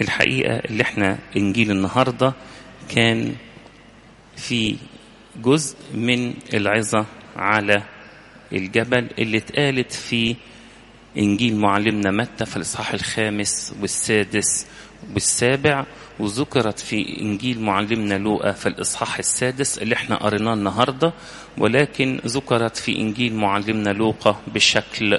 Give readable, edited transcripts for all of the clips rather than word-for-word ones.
الحقيقة اللي احنا إنجيل النهاردة كان في جزء من العظة على الجبل اللي اتقالت في إنجيل معلمنا متى في الإصحاح 5 و6 و7، وذكرت في إنجيل معلمنا لوقا في الإصحاح 6 اللي احنا قريناه النهاردة، ولكن ذكرت في إنجيل معلمنا لوقا بشكل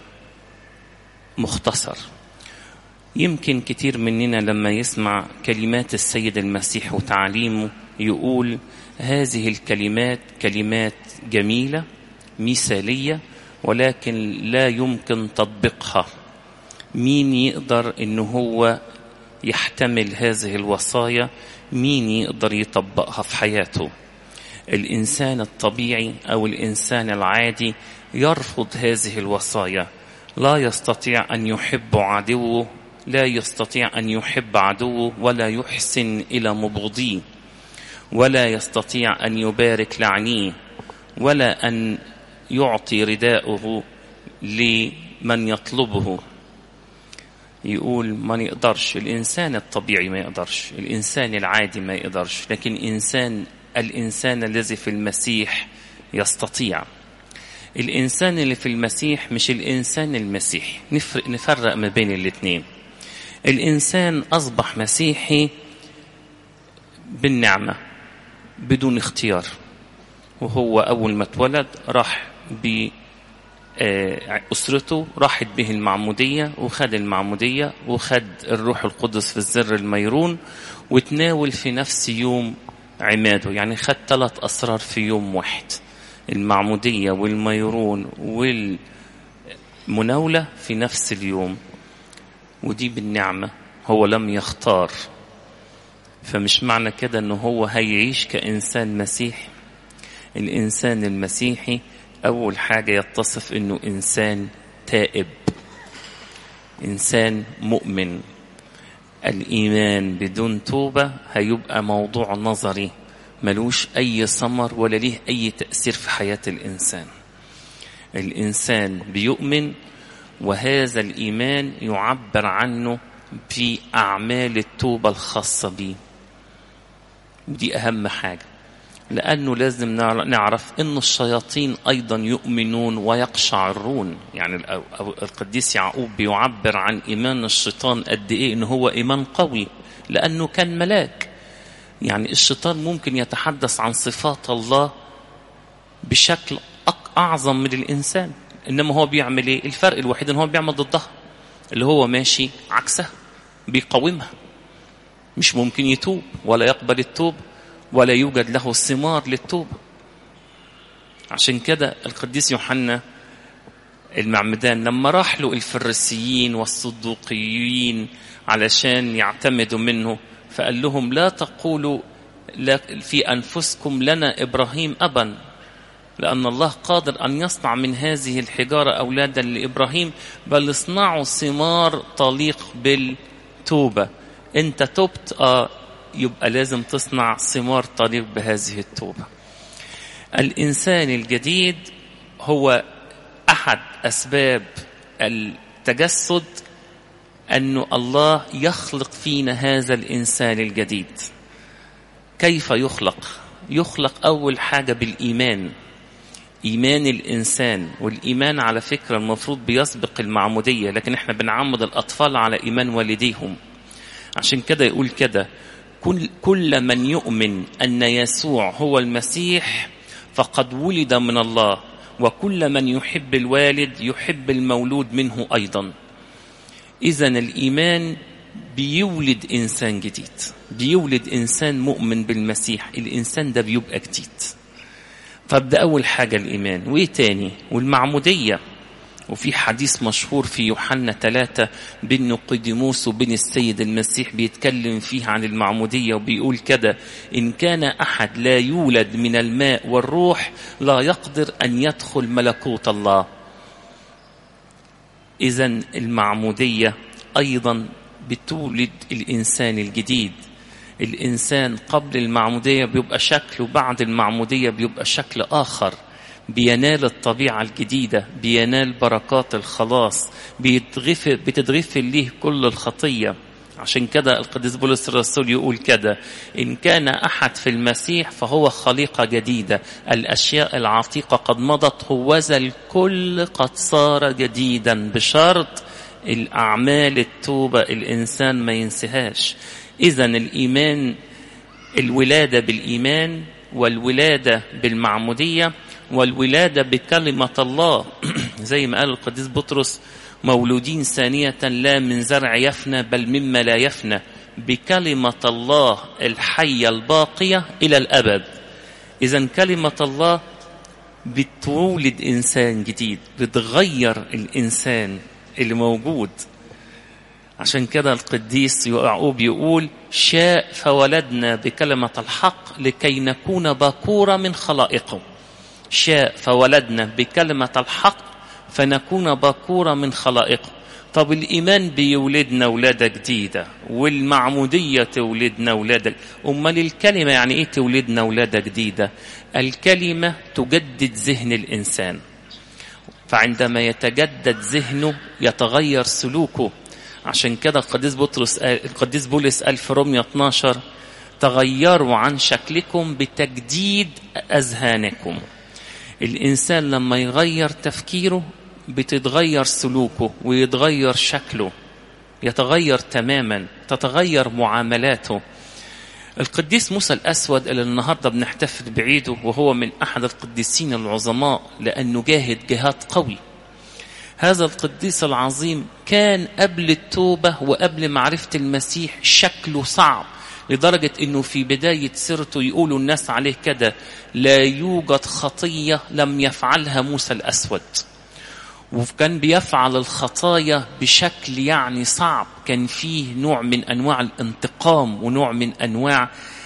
مختصر. يمكن كتير مننا لما يسمع كلمات السيد المسيح وتعليمه يقول هذه الكلمات كلمات جميلة مثالية، ولكن لا يمكن تطبيقها. مين يقدر إنه هو يحتمل هذه الوصايا؟ مين يقدر يطبقها في حياته؟ الإنسان الطبيعي أو الإنسان العادي يرفض هذه الوصايا، لا يستطيع أن يحب عدوه، لا يستطيع أن يحب عدوه ولا يحسن إلى مبغضيه، ولا يستطيع أن يبارك لعنيه، ولا أن يعطي رداءه لمن يطلبه. يقول ما يقدرش، الإنسان الطبيعي ما يقدرش، الإنسان العادي ما يقدرش، لكن الإنسان الذي في المسيح يستطيع. الإنسان اللي في المسيح مش الإنسان المسيحي، نفرق ما بين الاثنين. الإنسان أصبح مسيحي بالنعمة بدون اختيار، وهو أول ما اتولد راح بأسرته راحت به المعمودية، وخد المعمودية وخد الروح القدس في الزر الميرون، وتناول في نفس يوم عماده، يعني خد 3 أسرار في يوم واحد، المعمودية والميرون والمناولة في نفس اليوم، ودي بالنعمة، هو لم يختار. فمش معنى كده أنه هو هيعيش كإنسان مسيحي. الإنسان المسيحي أول حاجة يتصف أنه إنسان تائب، إنسان مؤمن. الإيمان بدون توبة هيبقى موضوع نظري ملوش أي ثمر ولا ليه أي تأثير في حياة الإنسان. الإنسان بيؤمن، وهذا الإيمان يعبر عنه في أعمال التوبة الخاصة به، ودي أهم حاجة، لأنه لازم نعرف أن الشياطين أيضا يؤمنون ويقشعرون. يعني القديس يعقوب بيعبر عن إيمان الشيطان قد إيه إنه هو إيمان قوي، لأنه كان ملاك. يعني الشيطان ممكن يتحدث عن صفات الله بشكل أعظم من الإنسان، إنما هو بيعمل إيه؟ الفرق الوحيد إنه هو بيعمل ضدها، اللي هو ماشي عكسها، بيقاومها، مش ممكن يتوب ولا يقبل التوب ولا يوجد له ثمار للتوبة. عشان كده القديس يوحنا المعمدان لما راح له الفريسيين والصدوقيين علشان يعتمدوا منه، فقال لهم لا تقولوا في أنفسكم لنا إبراهيم أبا، لأن الله قادر أن يصنع من هذه الحجارة أولادا لإبراهيم، بل اصنعوا ثمار تليق بالتوبة. أنت تبت، يبقى لازم تصنع ثمار تليق بهذه التوبة. الإنسان الجديد هو أحد أسباب التجسد، أن الله يخلق فينا هذا الإنسان الجديد. كيف يخلق؟ يخلق أول حاجة بالإيمان، إيمان الإنسان. والإيمان على فكرة المفروض بيسبق المعمودية، لكن احنا بنعمد الأطفال على إيمان والديهم. عشان كده يقول كده كل من يؤمن أن يسوع هو المسيح فقد ولد من الله، وكل من يحب الوالد يحب المولود منه أيضا. إذن الإيمان بيولد إنسان جديد، بيولد إنسان مؤمن بالمسيح، الإنسان ده بيبقى جديد. فبدأ أول حاجة الإيمان، وإيه تاني؟ والمعمودية. وفي حديث مشهور في يوحنا 3 بين نيقوديموس وبين السيد المسيح بيتكلم فيه عن المعمودية، وبيقول كده إن كان أحد لا يولد من الماء والروح لا يقدر أن يدخل ملكوت الله. إذن المعمودية أيضا بتولد الإنسان الجديد. الإنسان قبل المعمودية بيبقى شكل، وبعد المعمودية بيبقى شكل آخر، بينال الطبيعة الجديدة، بينال بركات الخلاص، بتتغفر ليه كل الخطية. عشان كده القديس بولس الرسول يقول كده: إن كان أحد في المسيح فهو خليقة جديدة، الأشياء العتيقة قد مضت، هوذا الكل قد صار جديدا. بشرط الأعمال التوبة الإنسان ما ينسيهاش. إذن الإيمان، الولادة بالإيمان، والولادة بالمعمودية، والولادة بكلمة الله زي ما قال القديس بطرس: مولودين ثانية لا من زرع يفنى بل مما لا يفنى، بكلمة الله الحية الباقية إلى الأبد. إذن كلمة الله بتولد إنسان جديد، بتغير الإنسان اللي موجود. عشان كده القديس يعقوب يقول: شاء فولدنا بكلمة الحق لكي نكون باكورة من خلائقه. شاء فولدنا بكلمة الحق فنكون باكورة من خلائقه. طب الإيمان بيولدنا ولادة جديدة، والمعمودية تولدنا ولادة. أمال الكلمة يعني إيه تولدنا ولادة جديدة؟ الكلمة تجدد ذهن الإنسان، فعندما يتجدد ذهنه يتغير سلوكه. عشان كده القديس بولس قال في رومية 12: تغيروا عن شكلكم بتجديد أذهانكم. الإنسان لما يغير تفكيره بتتغير سلوكه ويتغير شكله، يتغير تماما، تتغير معاملاته. القديس موسى الأسود اللي النهاردة بنحتفل بعيده، وهو من أحد القديسين العظماء لأنه جاهد جهاد قوي. هذا القديس العظيم كان قبل التوبة وقبل معرفة المسيح شكله صعب، لدرجة أنه في بداية سيرته يقولوا الناس عليه كده: لا يوجد خطية لم يفعلها موسى الأسود. وكان بيفعل الخطايا بشكل يعني صعب، كان فيه نوع من أنواع الانتقام ونوع من أنواع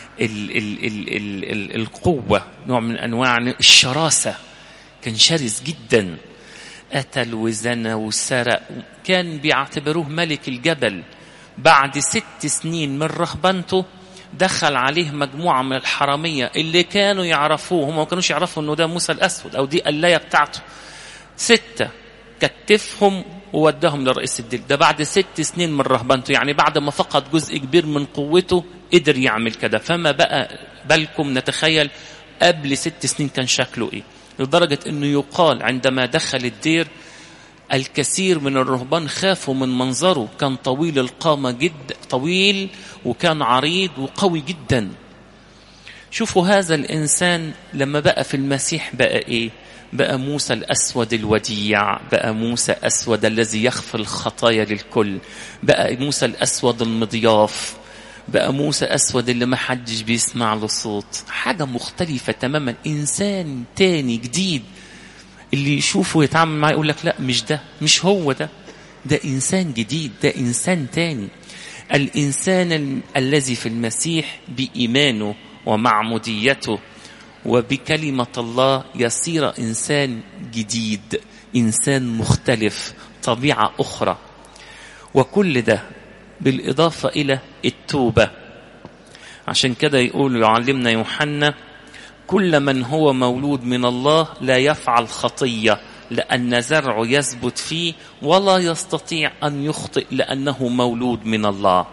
القوة، نوع من أنواع الشراسة، كان شرس جدا. قتل وزنى وسرق، كان بيعتبروه ملك الجبل. بعد 6 سنين من رهبنته دخل عليه مجموعة من الحرامية اللي كانوا يعرفوه، هم ما كانوش يعرفوا انه ده موسى الأسود أو دي اللاية بتاعته. 6 كتفهم وودهم لرئيس الدين. ده بعد 6 سنين من رهبنته، يعني بعد ما فقد جزء كبير من قوته قدر يعمل كده. فما بقى بالكم نتخيل قبل 6 سنين كان شكله ايه؟ لدرجة انه يقال عندما دخل الدير الكثير من الرهبان خافوا من منظره، كان طويل القامة جدا، طويل وكان عريض وقوي جدا. شوفوا هذا الإنسان لما بقى في المسيح بقى إيه؟ بقى موسى الأسود الوديع، بقى موسى أسود الذي يخفي الخطايا للكل، بقى موسى الأسود المضياف، بقى موسى أسود اللي ما حدش بيسمع له صوت. حاجة مختلفة تماما، إنسان تاني جديد. اللي يشوفه يتعامل معه يقول لك لا مش ده، مش هو ده، ده إنسان جديد، ده إنسان تاني. الإنسان الذي في المسيح بإيمانه ومعموديته وبكلمة الله يصير إنسان جديد، إنسان مختلف، طبيعة أخرى. وكل ده بالإضافة إلى التوبة. عشان كده يقول يعلمنا يوحنا: كل من هو مولود من الله لا يفعل خطية، لأن زرعه يثبت فيه ولا يستطيع أن يخطئ لأنه مولود من الله.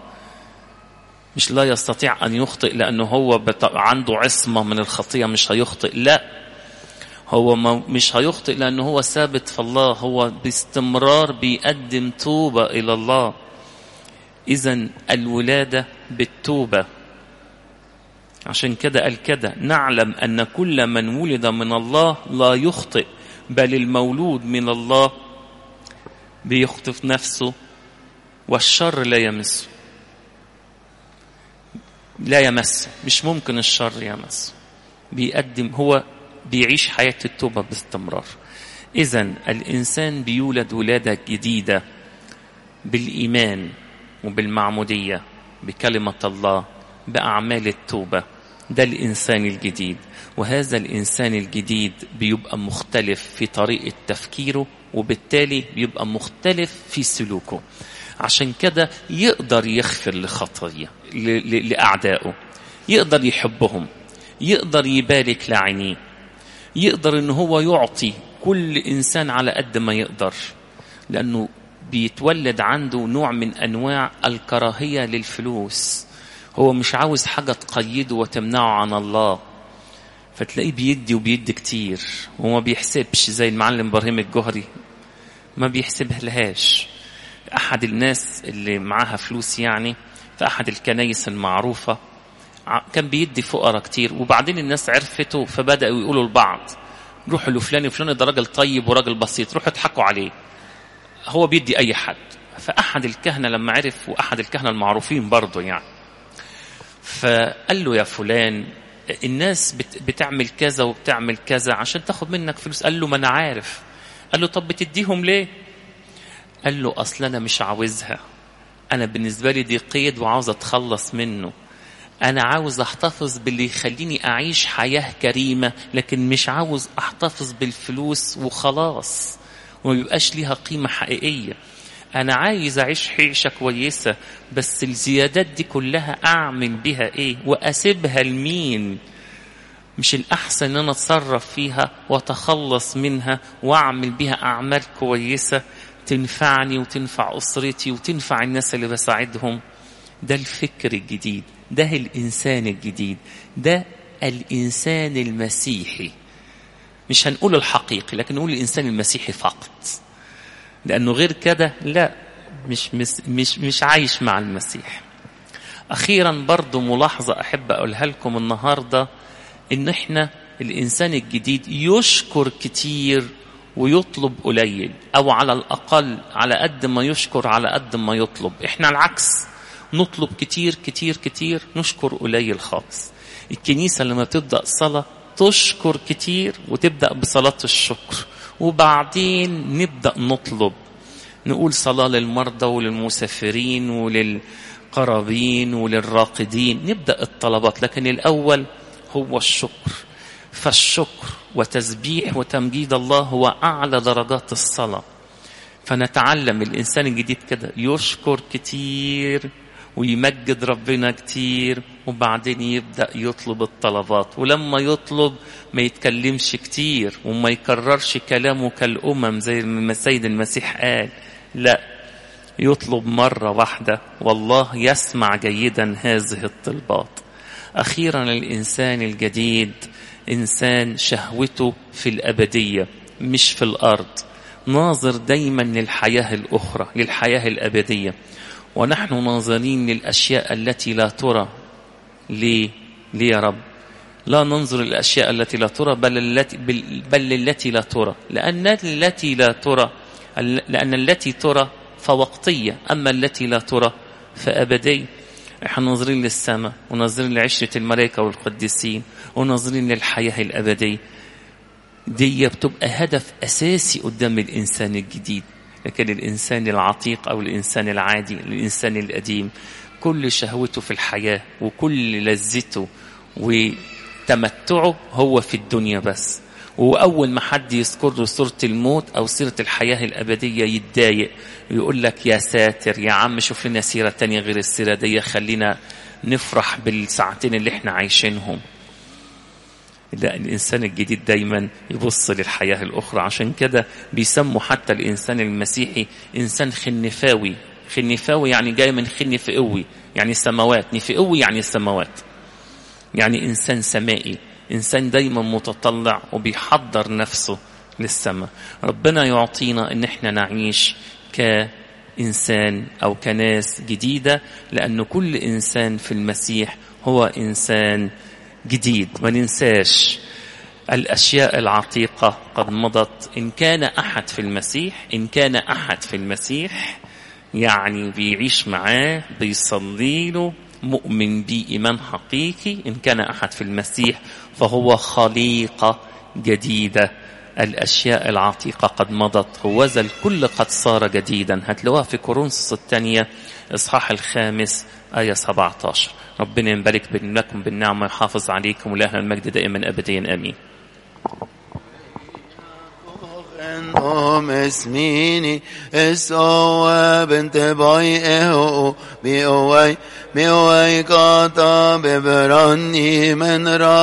مش لا يستطيع أن يخطئ لأنه هو عنده عصمة من الخطية مش هيخطئ، لا، هو مش هيخطئ لأنه هو ثابت في الله، هو باستمرار بيقدم توبة إلى الله. إذن الولادة بالتوبة. عشان كده قال كده: نعلم أن كل من ولد من الله لا يخطئ، بل المولود من الله بيخطف نفسه والشر لا يمسه. لا يمسه، مش ممكن الشر يمسه، بيقدم، هو بيعيش حياة التوبة باستمرار. إذن الإنسان بيولد ولادة جديدة بالإيمان وبالمعمودية بكلمة الله بأعمال التوبة. ده الإنسان الجديد. وهذا الإنسان الجديد بيبقى مختلف في طريقة تفكيره، وبالتالي بيبقى مختلف في سلوكه. عشان كده يقدر يغفر لخطاياه لأعدائه، يقدر يحبهم، يقدر يبارك لعينيه، يقدر إن هو يعطي كل إنسان على قد ما يقدر، لأنه بيتولد عنده نوع من أنواع الكراهية للفلوس. هو مش عاوز حاجة تقيده وتمنعه عن الله، فتلاقيه بيدي وبيدي كتير وما بيحسبش، زي المعلم إبراهيم الجوهري ما بيحسبها لهاش. أحد الناس اللي معاها فلوس يعني في أحد الكنايس المعروفة كان بيدي فقراء كتير، وبعدين الناس عرفته فبدأوا يقولوا لبعض روحوا لفلان وفلان ده راجل طيب وراجل بسيط، روحوا اضحكوا عليه، هو بيدي أي حد. فأحد الكهنة لما عرف، وأحد الكهنة المعروفين برضو يعني، فقال له يا فلان الناس بتعمل كذا وبتعمل كذا عشان تاخد منك فلوس. قال له ما أنا عارف. قال له طب بتديهم ليه؟ قال له أصلا أنا مش عاوزها، أنا بالنسبة لي دي قيد وعاوز أتخلص منه. أنا عاوز أحتفظ باللي يخليني أعيش حياة كريمة، لكن مش عاوز أحتفظ بالفلوس وخلاص وما بيبقاش ليها قيمة حقيقية. أنا عايز أعيش عيشة كويسة، بس الزيادات دي كلها أعمل بها إيه وأسيبها لمين؟ مش الأحسن أن أنا أتصرف فيها وأتخلص منها وأعمل بها أعمال كويسة تنفعني وتنفع أسرتي وتنفع الناس اللي بساعدهم؟ ده الفكر الجديد، ده الإنسان الجديد، ده الإنسان المسيحي. مش هنقول الحقيقي، لكن نقول الإنسان المسيحي فقط، لأنه غير كده لا، مش عايش مع المسيح. أخيرا برضو ملاحظة أحب أقولها لكم النهاردة، إن إحنا الإنسان الجديد يشكر كتير ويطلب قليل، أو على الأقل على قد ما يشكر على قد ما يطلب. إحنا العكس، نطلب كتير كتير كتير، نشكر قليل خالص. الكنيسة لما تبدأ صلاة تشكر كتير وتبدأ بصلاة الشكر، وبعدين نبدأ نطلب، نقول صلاة للمرضى وللمسافرين وللقرابين وللراقدين، نبدأ الطلبات، لكن الأول هو الشكر. فالشكر وتسبيح وتمجيد الله هو أعلى درجات الصلاة. فنتعلم الإنسان الجديد كده، يشكر كتير ويمجد ربنا كتير، وبعدين يبدأ يطلب الطلبات. ولما يطلب ما يتكلمش كتير وما يكررش كلامه كالأمم زي ما السيد المسيح قال، لا، يطلب مرة واحدة والله يسمع جيدا هذه الطلبات. أخيرا الإنسان الجديد إنسان شهوته في الأبدية مش في الأرض، ناظر دايما للحياة الأخرى، للحياة الأبدية. ونحن ناظرين للأشياء التي لا ترى. ليه يا رب؟ لا ننظر للأشياء التي لا ترى بل التي لا ترى، لأن التي ترى فوقتية، أما التي لا ترى فأبدية. احنا ناظرين للسماء، وناظرين لعشرة الملائكة والقديسين، وناظرين للحياة الأبدية. دي بتبقى هدف أساسي قدام الإنسان الجديد. لكن الإنسان العتيق أو الإنسان العادي، الإنسان القديم، كل شهوته في الحياة وكل لذته وتمتعه هو في الدنيا بس. وأول ما حد يذكر له سورة الموت أو سيرة الحياة الأبدية يتضايق ويقول لك يا ساتر يا عم، شوف لنا سيرة تانية غير السيرة دي، خلينا نفرح بالساعتين اللي احنا عايشينهم. لا، الإنسان الجديد دايما يبص للحياة الأخرى. عشان كده بيسموا حتى الإنسان المسيحي إنسان خنفاوي. خنفاوي يعني جاي من خنف قوي، يعني سماوات، نفقوي يعني السماوات، يعني إنسان سمائي، إنسان دايما متطلع وبيحضر نفسه للسماء. ربنا يعطينا إن احنا نعيش كإنسان أو كناس جديدة، لأن كل إنسان في المسيح هو إنسان جديد. ما ننساش الأشياء العتيقة قد مضت. إن كان أحد في المسيح يعني بيعيش معاه، بيصلي له، مؤمن بيه إيمان حقيقي. إن كان أحد في المسيح فهو خليقة جديدة، الأشياء العتيقة قد مضت، هوذا الكل قد صار جديدا. هتلاقوها في كورنثوس الثانية إصحاح 5 آية 17. ربنا يبارك لكم بالنعمة ويحافظ عليكم، ولهنا المجد دائما أبديا آمين. اسميني اسوا بنت بايئه بيوي قاطع ببراني من